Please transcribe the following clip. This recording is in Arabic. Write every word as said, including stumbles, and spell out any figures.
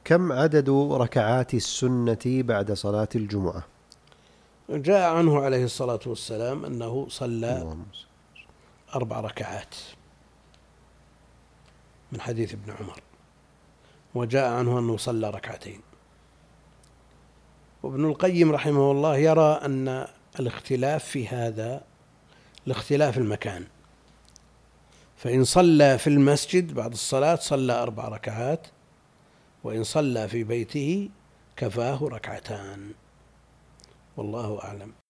كم عدد ركعات السنة بعد صلاة الجمعة؟ جاء عنه عليه الصلاة والسلام أنه صلى أربع ركعات من حديث ابن عمر، وجاء عنه أنه صلى ركعتين. وابن القيم رحمه الله يرى أن الاختلاف في هذا لاختلاف المكان، فإن صلى في المسجد بعد الصلاة صلى أربع ركعات، وإن صلى في بيته كفاه ركعتان، والله أعلم.